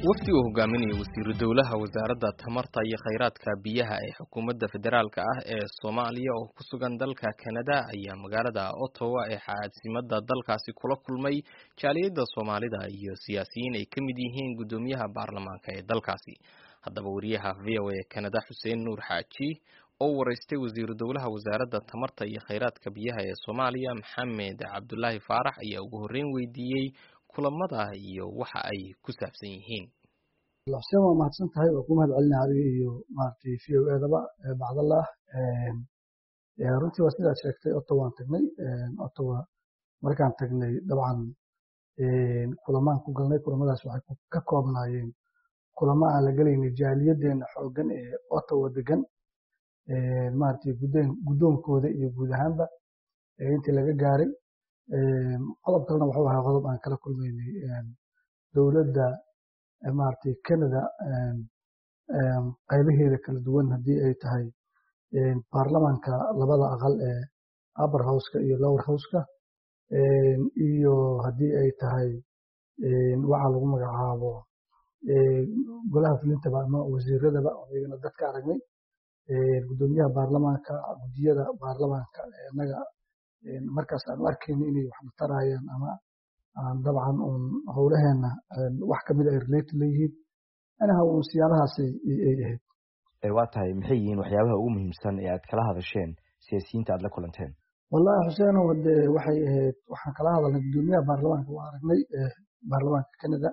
wafdi uu hogaaminayo wasiiru dowlaha wasaaradda tamarta iyo kheyraadka biyaha ee xukuumadda federaalka ah ee Soomaaliya oo ku sugan dalka Canada ayaa magaalada Ottawa ee caasimadda dalkaasi kula kulmay jaaliyadda Soomaalida iyo siyaasiyiin ay ka mid yihiin gudoomiyaha baarlamaanka ee dalkaasi. Haddaba wariyaha VOA Canada Xuseen Nuur Xaaji oo wareystay wasiiru dowlaha wasaaradda tamarta iyo kheyraadka biyaha ee Soomaaliya Maxamed Cabdullaahi Faarax ayaa ugu horreyn weydiiyey kulamada iyo waxa ay ku saabsan yihiin. Xuseen waa mahadsan tahay oo ku mahad celinaa adiga iyo maartay VOA-daba bacdallah runtii waa sidaad sheegtay Ottawa waan tagnay Ottawa markaan tagnay dabcan kulamaan ku galnay kulamadaas waxay ka koobnaayeen kulamo aan la galaynay jaaliyadeena xooggan ee Ottawa degan maartay gudoonkooda iyo guud ahaanba intii laga gaaray qodob kalena wuxuu ahaa qodob aan kala kulmaynay dowladda maartay Canada qaybaheeda kala duwan haddii ay tahay baarlamaanka labada aqal ee upper house-ka iyo lower house-ka iyo haddii ay tahay waxa lagu magacaabo golaha fulintaba ama wasiiradaba iyagana dadka aragnay gudoomiyaha baarlamaanka gudiyada baarlamaanka inaga markaas aan arkayno inay wax tarayaan ama aan dabcan howlaheena wax kamid ay related leeyihiin anaha siyaalahaas ay ahayd waa tahay maxay yihiin waxyaabaha ugu muhiimsan ee aad kala hadasheen siyaasiyiinta aad la kulanteen? wallahi Xuseen waxay ahayd waxaan kala hadalnay gudoomiyaha baarlamaanka waa aragnay baarlamaanka Canada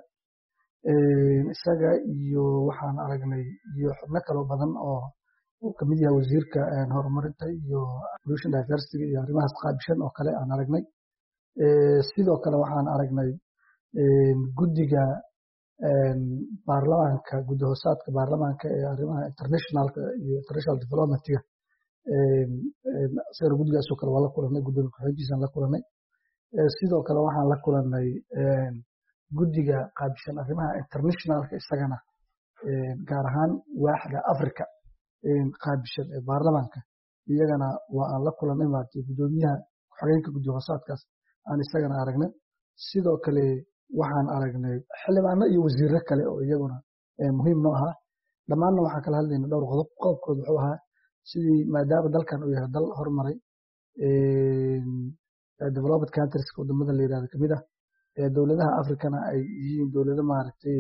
isaga iyo waxaan aragnay iyo xubno kale badan oo kamid yahay wasiirka horumarinta iyo pollution diversity iyo arrimahaas qaabishan oo kale aan aragnay sidoo kale waxaan aragnay guddiga baarlamaanka guddi hoosaadka baarlamaanka ee arrimaha internationalka iyo international developmentiga sida guddigaasoo kale waa la kulanay gudoomiye ku-xigeenkiisaan la kulanay sidoo kale waxaan la kulanay guddiga qaabishan arrimaha internationalka isagana gaar ahaan waaxda Africa qaabishan ee baarlamaanka iyagana waa aan la kulanay maartay gudoomiyaha ku-xigeenka guddi hoosaadkaas aan isagana aragnay sidoo kale waxaan aragnay xildhibaano iyo wasiirro kale oo iyaguna muhiim noo ahaa dhammaanna waxaan kala hadlaynay dhowr qodob qodobkood wuxuu ahaa sidii maadaama dalkan uu yahay dal horumaray developed countries wadamada la yidhahdo kamid ah dowladaha Afrikana ay yihiin dowlado maaragtay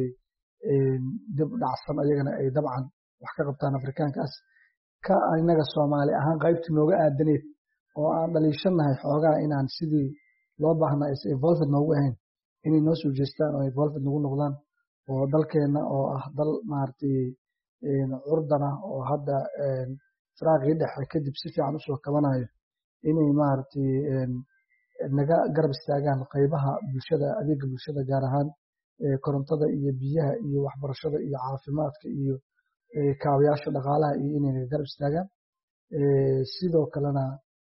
dib dhacsan ayagana ay dabcan wax ka qabtaan Afrikaankaas ka inaga Soomaali ahaan qaybtii nooga aadaneed oo aan dhaliishanahay xoogaa inaan sidii loo baahnaa is involved noogu ahayn inay noo soo jeestaan oo involved nagu noqdaan oo dalkeena oo ah dal maartay curdana oo hadda firaaqii dhexe kadib si fiican usoo kabanayo inay maartay naga garab istaagaan qaybaha bulshada adeega bulshada gaar ahaan korontada iyo biyaha iyo waxbarashada iyo caafimaadka iyo kaabayaasha dhaqaalaha iyo inay naga garab istaagaan sidoo kalena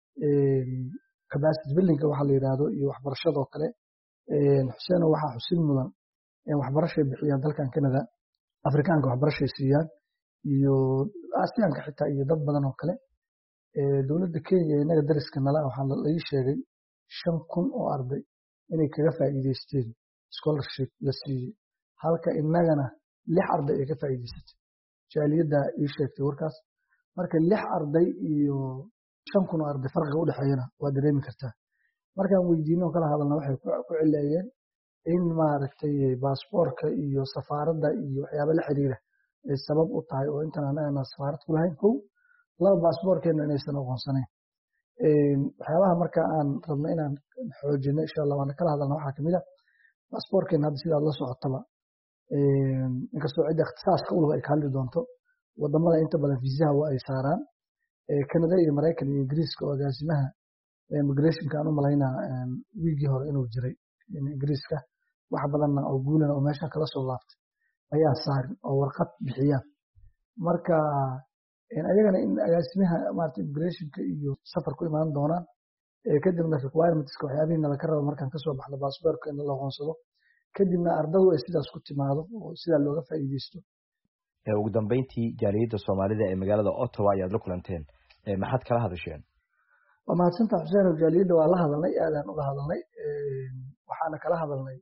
capacity building waxa la yiraahdo iyo waxbarashada kale Xuseen waxa xusin mudan waxbarashay bixiyaan dalkan Canada Afrikaanka waxbarashay siiyaan iyo Aasiyaanka xitaa iyo dad badan oo kale dowladda Kenya inaga dariska nala waxaa la ii sheegay 5,000 oo arday inay kaga faa'iideysteen scholarship la siiyay halka inagana 6 arday ay ka faa'iideysatay jaaliyadda ii sheegtay warkaas marka 6 arday iyo 5,000 oo arday farqiga u dhaxeeyana waa dareemi kartaa markaan weydiino kala hadalna waxay ku cileeyeen in maaragtay baasaboorka iyo safaaradda iyo waxyaabo la xiriira ay sabab u tahay oo intaan anaga safaarad ku lahayn laba baasaboorkeena inaysan aqoonsanayn waxyaabaha marka aan rabno inaan xoojino insha Allah waan kala hadalna waxaa kamid ah baasaboorkeena hadda sidaad la socotaba inkastoo cidda ikhtisaaska u leh ay ka hadli doonto wadamada inta badan fiisaha waa ay saaraan Canada iyo Mareykan iyo Ingiriiska oo agaasimaha immigrationka aan u malaynaa wiigii hore inuu jiray Ingiriiska wax badanna oo guulana oo meesha kala soo laaftay ayaa saarin oo warqad bixiyaan marka ayagana in agaasimaha maartay immigrationka iyo safar ku imaan doonaan kadibna requirementska waxyaabihiina la ka rabo markaan kasoo baxno baasaboorka in la aqoonsado kadibna ardadu ay sidaas ku timaado oo sidaa looga faa'iideysto ugu dambeyntii jaaliyadda Soomaalida ee magaalada Ottawa ayaad la kulanteen maxaad kala hadasheen? وما سنت حسين الجليل ولا هذا لي أنا ولا هذا لي وحنا كلا هذا لي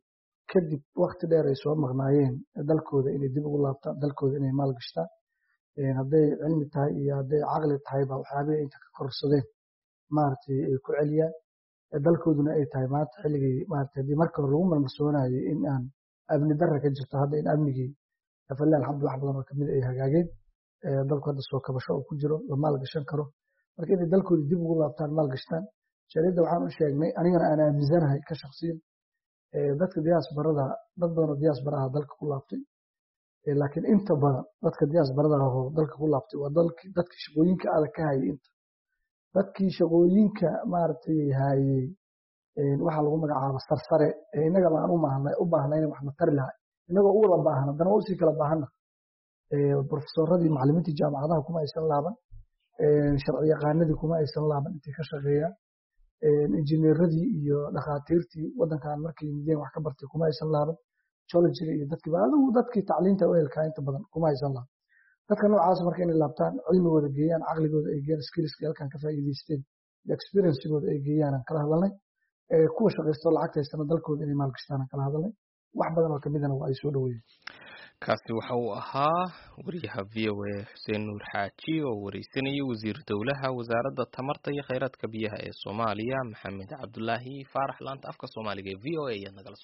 kadib waqti dheer ay soo maqnaayeen dalkooda inay dib ugu laabtaan dalkooda inay maalgashtaan hadday cilmi tahay iyo hadday caqli tahayba waxyaabihii inta ka korsadeen maaragtay ay ku celiyaan dalkooduna ay tahay maanta xilligii maaragtay haddii marka hore lagu marmarsoonayay in aan amni darra ka jirto hadda in amnigii falilah alxamdu wax badan oo kamid ay hagaageen dalku hadda soo kabasho oo ku jiro la maalgashan karo marka inay dalkooda dib ugu laabtaan maalgashtaan shariidda waxaan u sheegnay anigana aan aaminsanahay ka shaqsiyan dadka diaasbarada dad badan oo diaasbaraha dalka ku laabtay laakiin inta badan dadka diaasbarada oo dalka ku laabtay waa dadkii shaqooyinka adag ka hayay inta dadkii shaqooyinka maaragtay hayay waxaa lagu magacaaba sarsare innaga baan u baahnay wax na tari lahay innagoo u wada baahan haddana waa usii kala baahanna profesoradii macallimiintii jaamacadaha kuma aysan laaban sharci yaqaanadii kuma aysan laaban intay ka shaqeeyaan injineeradii iyo dhakhaatiirtii waddankan markay yimideen wax ka bartay kuma aysan laaban geologiga iyo dadkii tacliinta u helkaa inta badan kuma aysan laaban dadka noocaas marka inay laabtaan cilmigooda geeyaan caqligooda ay geeyaan skillska halkan ka faa'iidaysteen iyo experiencegooda ay geeyaan aan kala hadalnay kuwa shaqaysto lacagta haystana dalkooda inay maalgashtaan aan kala hadalnay wax badan oo kamidana waa ay soo dhaweeyeen kaasi waxa uu ahaa wariyaha VOA Xuseen Nuur Xaaji oo wareysanayay wasiir dowlaha wasaaradda tamarta iyo kheyraadka biyaha ee Soomaaliya Maxamed Cabdullaahi Faarax laanta afka Soomaaliga ee VOA